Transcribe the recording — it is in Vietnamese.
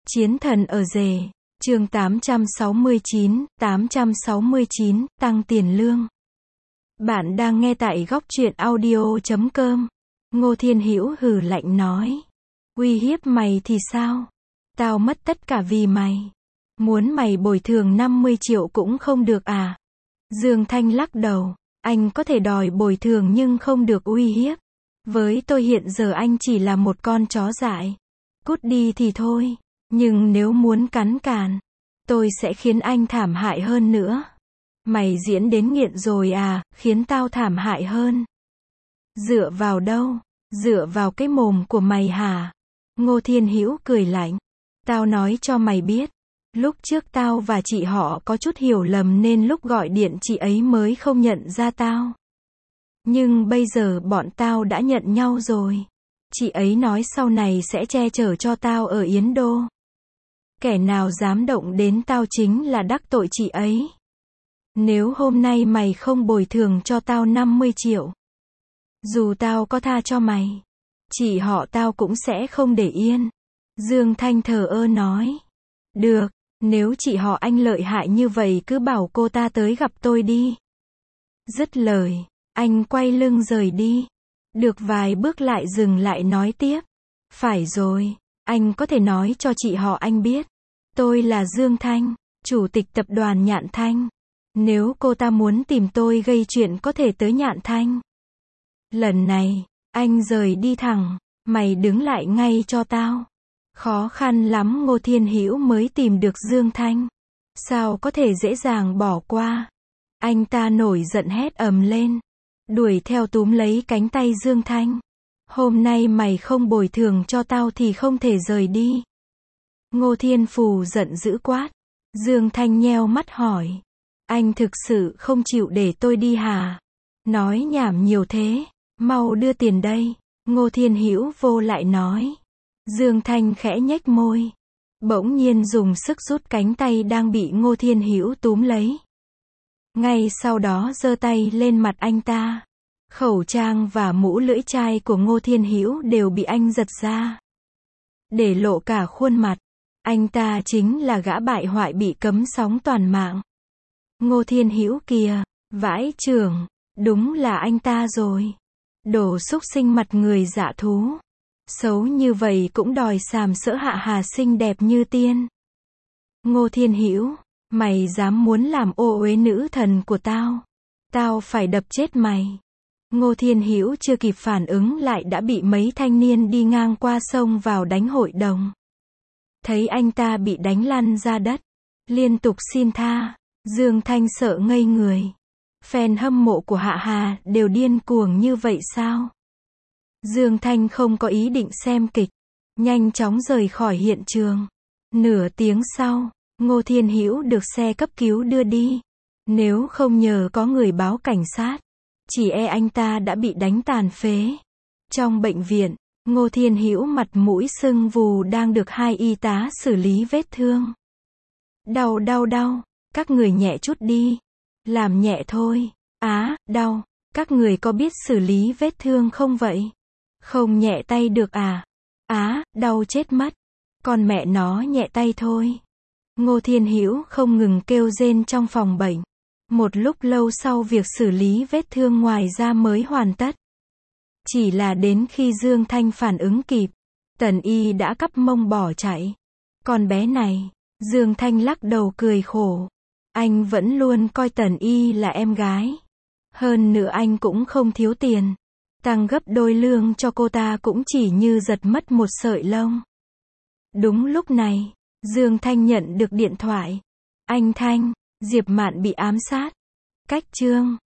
Chiến thần ở rể, chương 869, tăng tiền lương. Bạn đang nghe tại góc truyện audio.com. Ngô Thiên Hữu hừ lạnh nói. Uy hiếp mày thì sao? Tao mất tất cả vì mày. Muốn mày bồi thường 50 triệu cũng không được à? Dương Thanh lắc đầu. Anh có thể đòi bồi thường nhưng không được uy hiếp. Với tôi hiện giờ anh chỉ là một con chó dại. Cút đi thì thôi. Nhưng nếu muốn cắn càn, tôi sẽ khiến anh thảm hại hơn nữa. Mày diễn đến nghiện rồi à, khiến tao thảm hại hơn. Dựa vào đâu? Dựa vào cái mồm của mày hả? Ngô Thiên Hữu cười lạnh. Tao nói cho mày biết. Lúc trước tao và chị họ có chút hiểu lầm nên lúc gọi điện chị ấy mới không nhận ra tao. Nhưng bây giờ bọn tao đã nhận nhau rồi. Chị ấy nói sau này sẽ che chở cho tao ở Yến Đô. Kẻ nào dám động đến tao chính là đắc tội chị ấy. Nếu hôm nay mày không bồi thường cho tao 50 triệu, dù tao có tha cho mày, chị họ tao cũng sẽ không để yên. Dương Thanh thờ ơ nói. Được, nếu chị họ anh lợi hại như vậy cứ bảo cô ta tới gặp tôi đi. Dứt lời, anh quay lưng rời đi. Được vài bước lại dừng lại nói tiếp. Phải rồi, anh có thể nói cho chị họ anh biết. Tôi là Dương Thanh, chủ tịch tập đoàn Nhạn Thanh. Nếu cô ta muốn tìm tôi gây chuyện có thể tới Nhạn Thanh. Lần này, anh rời đi thẳng. Mày đứng lại ngay cho tao. Khó khăn lắm Ngô Thiên Hữu mới tìm được Dương Thanh. Sao có thể dễ dàng bỏ qua? Anh ta nổi giận hét ầm lên. Đuổi theo túm lấy cánh tay Dương Thanh. Hôm nay mày không bồi thường cho tao thì không thể rời đi. Ngô Thiên Phù giận dữ quát. Dương Thanh nheo mắt hỏi. Anh thực sự không chịu để tôi đi hả? Nói nhảm nhiều thế. Mau đưa tiền đây. Ngô Thiên Hữu vô lại nói. Dương Thanh khẽ nhếch môi. Bỗng nhiên dùng sức rút cánh tay đang bị Ngô Thiên Hữu túm lấy. Ngay sau đó giơ tay lên mặt anh ta. Khẩu trang và mũ lưỡi chai của Ngô Thiên Hữu đều bị anh giật ra. Để lộ cả khuôn mặt. Anh ta chính là gã bại hoại bị cấm sóng toàn mạng. Ngô Thiên Hữu kìa, vãi chưởng, đúng là anh ta rồi. Đồ xúc sinh mặt người dạ thú. Xấu như vậy cũng đòi sàm sỡ hạ hà xinh đẹp như tiên. Ngô Thiên Hữu, mày dám muốn làm ô uế nữ thần của tao? Tao phải đập chết mày. Ngô Thiên Hữu chưa kịp phản ứng lại đã bị mấy thanh niên đi ngang qua sông vào đánh hội đồng. Thấy anh ta bị đánh lăn ra đất, liên tục xin tha, Dương Thanh sợ ngây người. Fan hâm mộ của Hạ Hà đều điên cuồng như vậy sao? Dương Thanh không có ý định xem kịch, nhanh chóng rời khỏi hiện trường. Nửa tiếng sau, Ngô Thiên Hữu được xe cấp cứu đưa đi. Nếu không nhờ có người báo cảnh sát, chỉ e anh ta đã bị đánh tàn phế. Trong bệnh viện, Ngô Thiên Hữu mặt mũi sưng vù đang được hai y tá xử lý vết thương. Đau, các người nhẹ chút đi. Làm nhẹ thôi. Đau, các người có biết xử lý vết thương không vậy? Không nhẹ tay được à? Đau chết mất. Con mẹ nó nhẹ tay thôi. Ngô Thiên Hữu không ngừng kêu rên trong phòng bệnh. Một lúc lâu sau việc xử lý vết thương ngoài da mới hoàn tất. Chỉ là đến khi Dương Thanh phản ứng kịp, Tần Y đã cắp mông bỏ chạy. Con bé này, Dương Thanh lắc đầu cười khổ. Anh vẫn luôn coi Tần Y là em gái. Hơn nữa anh cũng không thiếu tiền. Tăng gấp đôi lương cho cô ta cũng chỉ như giật mất một sợi lông. Đúng lúc này, Dương Thanh nhận được điện thoại. Anh Thanh, Diệp Mạn bị ám sát. Cách chương